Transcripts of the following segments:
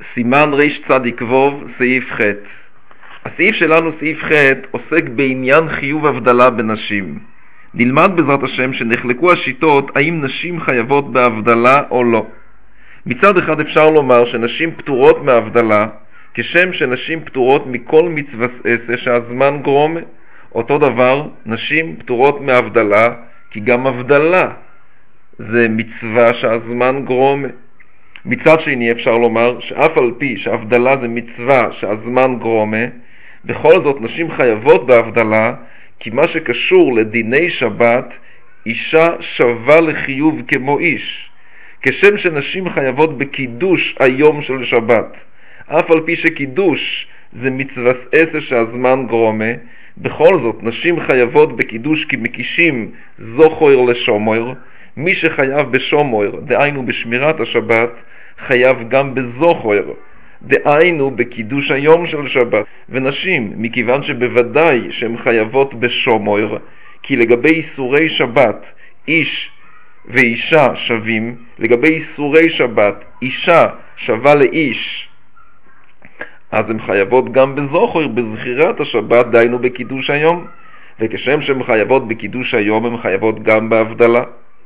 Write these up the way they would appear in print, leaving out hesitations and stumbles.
סימן ריש צדיק ווב, סעיף ח'. הסעיף שלנו, סעיף ח', עוסק בעניין חיוב הבדלה בנשים. נלמד בעזרת השם שנחלקו השיטות האם נשים חייבות בהבדלה או לא. מצד אחד אפשר לומר שנשים פטורות מהבדלה, כשם שנשים פטורות מכל מצווה עשה שהזמן גרומה. אותו דבר, נשים פטורות מהבדלה, כי גם הבדלה זה מצווה שהזמן גרומה. מצד שני אפשר לומר שאף על פי שהבדלה זה מצווה שהזמן גרומה, בכל זאת נשים חייבות בהבדלה, כי מה שקשור לדיני שבת, אישה שווה לחיוב כמו איש. כשם שנשים חייבות בקידוש היום של שבת, אף על פי שקידוש זה מצווה עשה שהזמן גרומה, בכל זאת נשים חייבות בקידוש כי מקישים זוכר לשומר. מי שחייב בשומר, דהיינו בשמירת השבת, חייב גם בזוכר, דהיינו בקידוש היום של שבת. ונשים, מכיוון שבוודאי שהן חייבות בשומר, כי לגבי איסורי שבת איש ואישה שווים, לגבי איסורי שבת אישה שווה לאיש, אז הן חייבות גם בזוכר, בזכירת השבת, דהיינו בקידוש היום. וכשם שהן חייבות בקידוש היום, הן חייבות גם בהבדלה.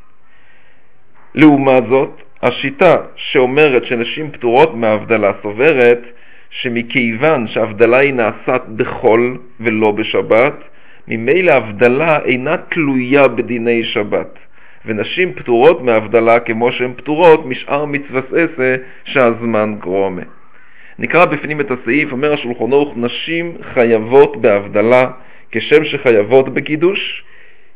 לעומת זאת, השיטה שאומרת שנשים פטורות מהבדלה סוברת שמכיוון שהבדלה היא נעשת בחול ולא בשבת, ממילא ההבדלה אינה תלויה בדיני שבת, ונשים פטורות מהבדלה כמו שהן פטורות משאר מצוות עשה שהזמן גרומה. נקרא בפנים את הסעיף. אומר השולחן ערוך, נשים חייבות בהבדלה כשם שחייבות בקידוש,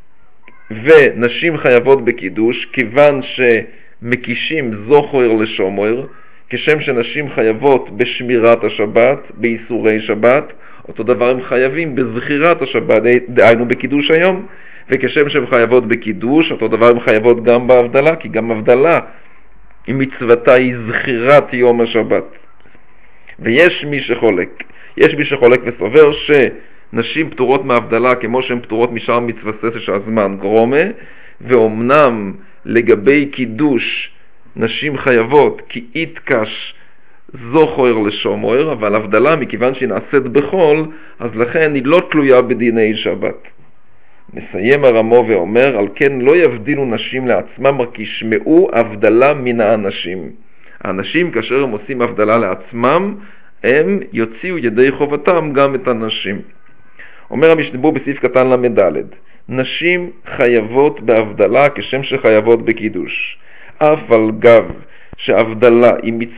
ונשים חייבות בקידוש כיוון שמקישים זוכר לשומר, כשם שנשים חייבות בשמירת השבת, באיסורי שבת, אותו דבר הם חייבים בזכירת השבת, דהיינו בקידוש היום. וכשם שהן חייבות בקידוש, אותו דבר הם חייבות גם בהבדלה, כי גם הבדלה מצוותה היא זכירת יום השבת. ויש מי שחולק וסובר שנשים פטורות מהבדלה כמו שהן פטורות משאר מצוות עשה שהזמן גרומה, ואומנם לגבי קידוש נשים חייבות כי יתקש זוכר לשומר, אבל הבדלה מכיוון שהיא נעשית בחול, אז לכן היא לא תלויה בדיני שבת. מסיים הרמו ואומר, על כן לא יבדילו נשים לעצמם כי ישמעו הבדלה מן האנשים. האנשים כאשר הם עושים הבדלה לעצמם, הם יוציאו ידי חובתם גם את הנשים. אומר המשנה ברורה בסעיף קטן למד, נשים חייבות בהבדלה כשם שחייבות בקידוש, אף על גב שהבדלה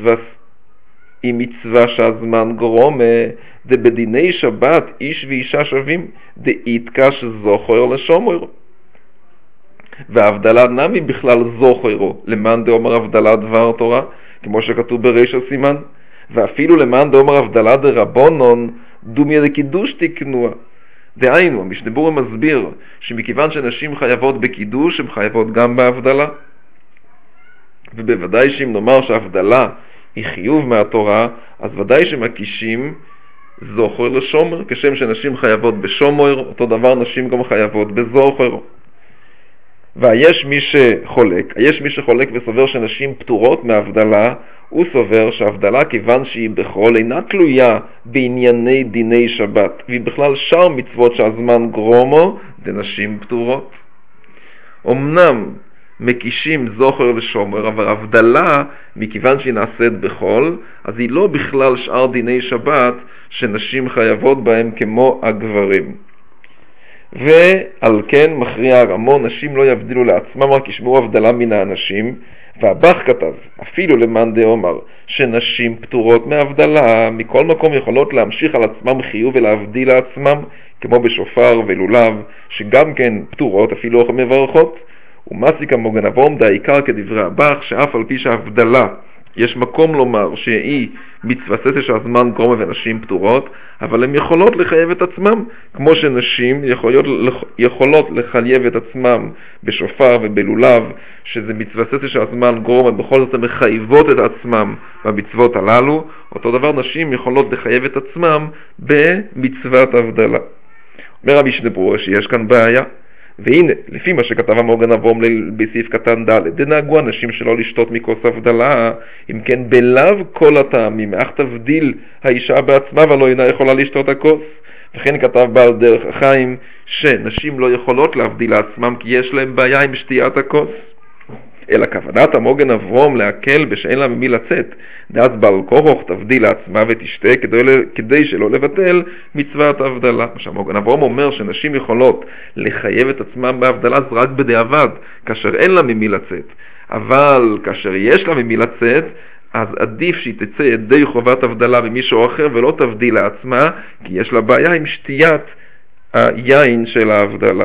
היא מצווה שהזמן גרומה, בדיני שבת איש ואישה שווים, דאיתקש זוכר לשומר. וההבדלה נמי בכלל זוכרו, למען דאמר הבדלה דבר תורה, כמו שכתוב בריש הסימן, ואפילו למען דאמר הבדלה דרבנון, דומיה לקידוש תקנוה. דהיינו, המשנה ברורה מסביר שמכיוון שנשים חייבות בקידוש, הן חייבות גם בהבדלה. ובוודאי שאם נאמר שההבדלה היא חיוב מהתורה, אז ודאי שמקישים זוכר לשומר, כשם שנשים חייבות בשומר, אותו דבר נשים גם חייבות בזוכר. ויש מי שחולק וסובר שנשים פטורות מהבדלה, הוא סובר שההבדלה כיוון שהיא בחול אינה תלויה בענייני דיני שבת, והיא בכלל שאר מצוות שהזמן גרומו, ונשים פטורות. אמנם מקישים זוכר לשומר, אבל הבדלה מכיוון שהיא נעשית בחול, אז היא לא בכלל שאר דיני שבת שנשים חייבות בהם כמו הגברים. ועל כן מכריע הרמו, נשים לא יבדילו לעצמם רק ישמעו הבדלה מן האנשים. והבח כתב, אפילו למאן דאמר שנשים פטורות מהבדלה, מכל מקום יכולות להמשיך על עצמם חיוב ולהבדיל לעצמם, כמו בשופר ולולב, שגם כן פטורות אפילו אך מברכות. ומסיק המוגן אברום העיקר כדברי הבח, שאף על פי שההבדלה יש מקום לומר שהיא מצוות עשה שהזמן גרומה ונשים פטורות, אבל הן יכולות לחייב את עצמם, כמו שנשים יכולות לחייב את עצמם בשופר ובלולב, שזה מצוות עשה שהזמן גרומה, בכל זאת הן מחייבות את עצמם במצוות הללו. אותו דבר נשים יכולות לחייב את עצמם במצוות הבדלה. אומר המשנה ברורה שיש כאן בעיה, והנה, לפי מה שכתב המוגן אברום בסעיף קטן ד', דנהגו אנשים שלא לשתות מכוס הבדלה, אם כן בלאו כל הטעמים, אך תבדיל האישה בעצמה ולא אינה יכולה לשתות הכוס. וכן כתב בעל דרך החיים שנשים לא יכולות להבדיל לעצמם כי יש להם בעיה עם שתיית הכוס. אלא כוונת המוגן אברום להקל בשאין לה ממי לצאת, דאז בעל כורח תבדיל לעצמה ותשתה כדי שלא לבטל מצוות ההבדלה. מה שהמוגן אברום אומר שנשים יכולות לחייב את עצמם בהבדלה זה רק בדיעבד, כאשר אין לה ממי לצאת. אבל כאשר יש לה ממי לצאת, אז עדיף שהיא תצא ידי חובת הבדלה במישהו אחר ולא תבדיל לעצמה, כי יש לה בעיה עם שתיית היין של ההבדלה.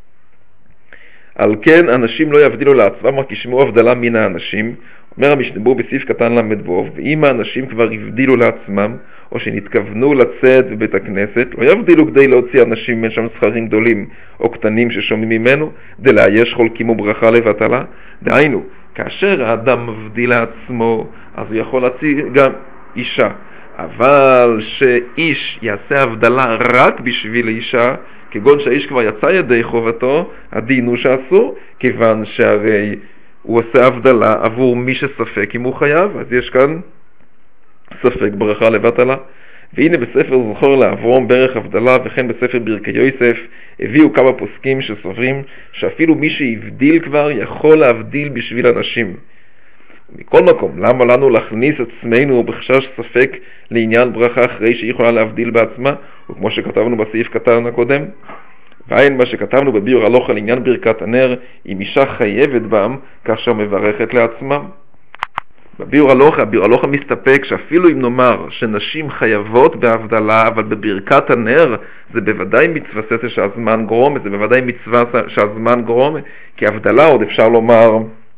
על כן אנשים לא יבדילו לעצמם רק ישמעו הבדלה מן האנשים. אומר המשנה ברורה בסעיף קטן למדבוב, ואם האנשים כבר הבדילו לעצמם או שנתכוונו לצאת בבית הכנסת, לא יבדילו כדי להוציא אנשים מן שם שכרים גדולים או קטנים ששומעים ממנו, דלאייש חולקים וברכה לבטלה. דהיינו, כאשר האדם מבדיל לעצמו, אז הוא יכול להוציא גם אישה. אבל שאיש יעשה הבדלה רק בשביל אישה, כגון שהאיש כבר יצא ידי חובתו, הדין הוא שאסור, כיוון שהרי הוא עושה הבדלה עבור מי שספק אם הוא חייב, אז יש כאן ספק ברכה לבטלה. והנה בספר זכור לאברום ברך הבדלה וכן בספר ברכי יוסף הביאו כמה פוסקים שסוברים שאפילו מי שהבדיל כבר יכול להבדיל בשביל אנשים. מכל מקום, למה לנו להכניס עצמנו בחשש ספק לעניין ברכה אחרי שהיא יכולה להבדיל בעצמה, וכמו שכתבנו בסעיף קטן הקודם? ואין מה שכתבנו בביאור הלכה לעניין ברכת הנר, אם אישה חייבת בם כאשר מברכת לעצמם. בביאור הלכה מסתפק שאפילו אם נאמר שנשים חייבות בהבדלה, אבל בברכת הנר זה בוודאי מצווה ססה שהזמן גרומה, זה בוודאי מצווה שהזמן גרומה, כי הבדלה עוד אפשר לומר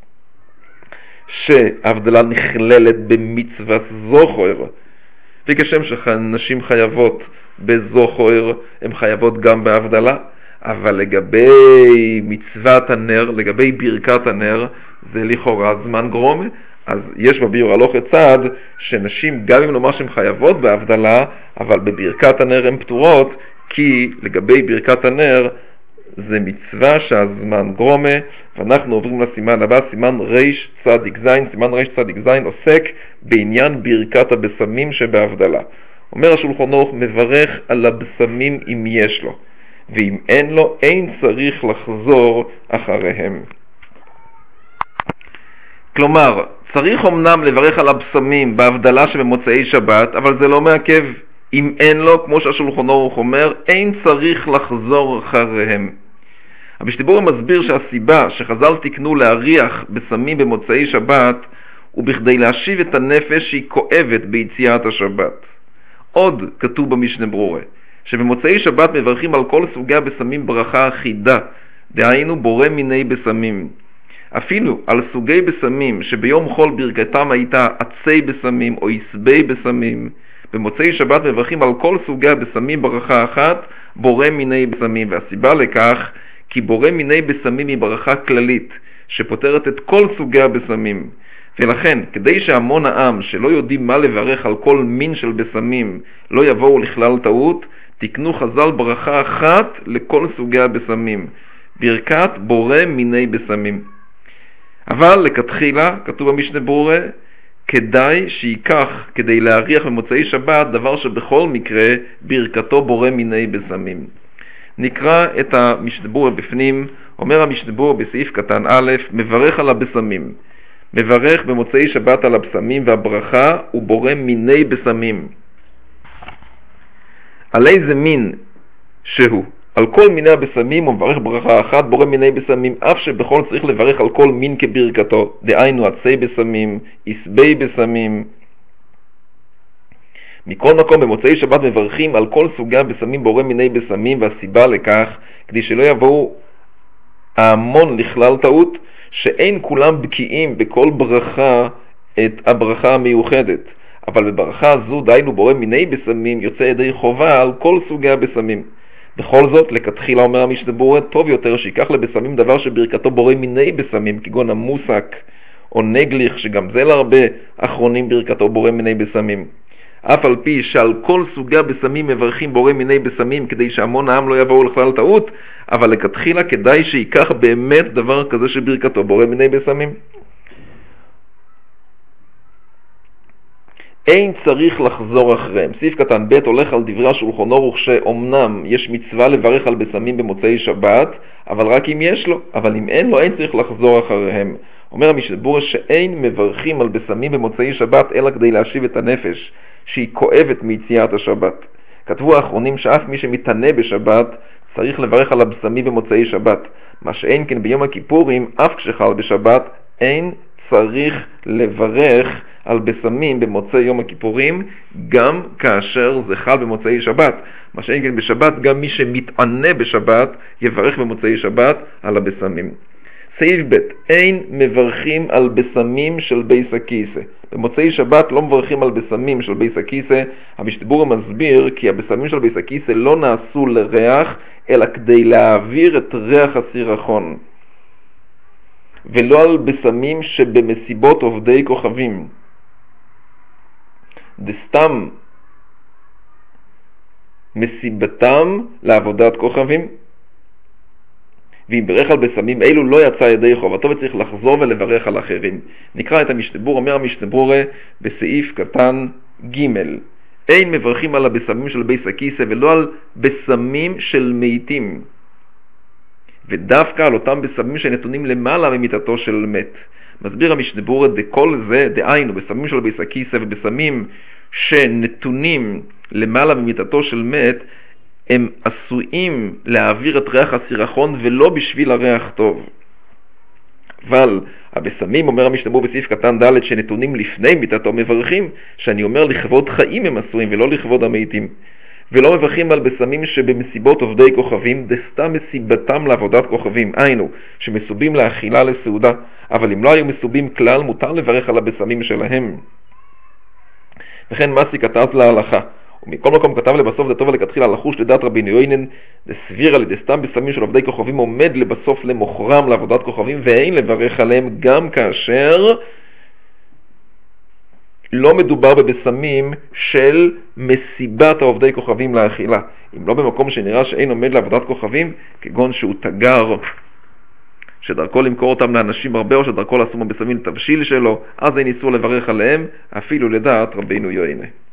שהבדלה נכללת במצווה זוכר, וכשם שנשים חייבות בזוכר, הן חייבות גם בהבדלה. אבל לגבי מצוות הנר, לגבי ברכת הנר, זה לכאורה זמן גרומה. אז יש בביאור הלכה צד שנשים, גם אם נאמר שהן חייבות בהבדלה, אבל בברכת הנר הן פטורות, כי לגבי ברכת הנר זה מצווה שהזמן גרומה. ואנחנו עוברים לסימן הבא, סימן ריש צדיק זין. סימן ריש צדיק זין עוסק בעניין ברכת הבשמים שבהבדלה. אומר השולחן ערוך, מברך על הבשמים אם יש לו, ואם אין לו אין צריך לחזור אחריהם. כלומר, צריך אמנם לברך על הבשמים בהבדלה שבמוצאי שבת, אבל זה לא מעכב. אם אין לו, כמו שהשולחן ערוך אומר, אין צריך לחזור אחריהם. המשנה ברורה מסביר שהסיבה שחז"ל תיקנו להריח בשמים במוצאי שבת הוא בכדי להשיב את הנפש שהיא כואבת ביציאת השבת. עוד כתוב במשנה ברורה שבמוצאי שבת מברכים על כל סוגי הבשמים ברכה אחידה, דהיינו בורא מיני בשמים. אפילו על סוגי בשמים שביום חול ברכתם הייתה עצי בשמים או עשבי בשמים, במוצאי שבת מברכים על כל סוגי הבשמים ברכה אחת, בורא מיני בשמים. והסיבה לכך כי בורא מיני בשמים היא ברכה כללית שפותרת את כל סוגי הבשמים. ולכן, כדי שהמון העם שלא יודעים מה לברך על כל מין של בשמים לא יבואו לכלל טעות, תקנו חז"ל ברכה אחת לכל סוגי הבשמים, ברכת בורא מיני בשמים. אבל לכתחילה, כתוב במשנה ברורה, כדאי שיקח כדי להריח במוצאי שבת דבר שבכל מקרה ברכתו בורא מיני בשמים. נקרא את המשנה ברורה בפנים. אומר המשנה ברורה בסעיף קטן א', מברך על הבשמים. מברך במוצאי שבת על הבשמים, והברכה הוא בורא מיני בשמים. על איזה מין שהוא? על כל מיני הבשמים הוא מברך ברכה אחת, בורא מיני בשמים, אף שבכל צריך לברך על כל מין כברכתו, דהיינו עצי בשמים, עשבי בשמים. מכל מקום במוצאי שבת מברכים על כל סוגי הבשמים בורא מיני בשמים, והסיבה לכך כדי שלא יבואו ההמון לכלל טעות, שאין כולם בקיאים בכל ברכה את הברכה המיוחדת, אבל בברכה הזו דהיינו בורא מיני בשמים יוצא ידי חובה על כל סוגי הבשמים. בכל זאת, לכתחילה אומר המשנה ברורה, טוב יותר שיקח לבשמים דבר שברכתו בורא מיני בשמים, כגון המוסק או נגליך, שגם זה להרבה אחרונים ברכתו בורא מיני בשמים. אף על פי שעל כל סוגי הבשמים מברכים בורא מיני בשמים כדי שהמון העם לא יבואו לכלל טעות, אבל לכתחילה כדאי שיקח באמת דבר כזה שברכתו בורא מיני בשמים. אין צריך לחזור אחריהם. סעיף קטן ב' הולך על דברי השולחן ערוך שאומנם יש מצווה לברך על בשמים במוצאי שבת, אבל רק אם יש לו, אבל אם אין לו אין צריך לחזור אחריהם. אומר המשנה ברורה שאין מברכים על בשמים במוצאי שבת אלא כדי להשיב את הנפש שהיא כואבת מיציאת השבת. כתבו האחרונים שאף מי שמתענה בשבת צריך לברך על הבשמים במוצאי שבת, מה שאין כן ביום הכיפורים אף כשחל בשבת אין צריך לברך על בשמים במוצאי יום הכיפורים גם כאשר זה חל במוצאי שבת, מה שאין כן בשבת גם מי שמתענה בשבת יברך במוצאי שבת על הבשמים. סעיף ב' אין מברכים על בשמים של בייס הכיסא. במוצאי שבת לא מברכים על בשמים של בייס הכיסא. המשנה ברורה מסביר כי הבשמים של בייס הכיסא לא נעשו לריח אלא כדי להעביר את ריח הסירחון, ולא על בשמים שבמסיבות עובדי כוכבים. דסתם מסיבתם לעבודת כוכבים, ואם ברך על בשמים אלו לא יצא ידי חובתו וצריך לחזור ולברך על אחרים. נקרא את המשנה ברורה. אומר המשנה ברורה בסעיף קטן ג' אין מברכים על הבשמים של בייס הכיסא ולא על בשמים של מתים, ודווקא על אותם בשמים שנתונים למעלה ממיתתו של מת. מסביר המשנה ברורה דכל זה, דהיינו בשמים של בייס הכיסא ובשמים שנתונים למעלה ממיתתו של מת, הם עשויים להעביר את ריח הסירחון ולא בשביל הריח טוב. אבל הבשמים, אומר המשנה ברורה בסעיף קטן ד' שנתונים לפני מיתתו מברכים, שאני אומר לכבוד חיים הם עשויים ולא לכבוד המתים. ולא מברכים על בשמים שבמסיבות עובדי כוכבים, דסתם מסיבתם לעבודת כוכבים, היינו, שמסובים לאכילה לסעודה, אבל אם לא היו מסובים כלל, מותר לברך על הבשמים שלהם. וכן מסי כתב להלכה, ומכל מקום כתב לבסוף דתו ולכתחילה לחוש לדעת רבינו יוינן, דסביר על ידי סתם בשמים של עובדי כוכבים עומד לבסוף למוכרם לעבודת כוכבים, ואין לברך עליהם גם כאשר לא מדובר בבשמים של מסיבת העובדי כוכבים לאכילה. אם לא במקום שנראה שאין עומד לעבודת כוכבים, כגון שהוא תגר, שדרכו למכור אותם לאנשים הרבה, או שדרכו לעשום הבשמים לתבשיל שלו, אז אין איסור לברך עליהם, אפילו לדעת רבינו יוינן.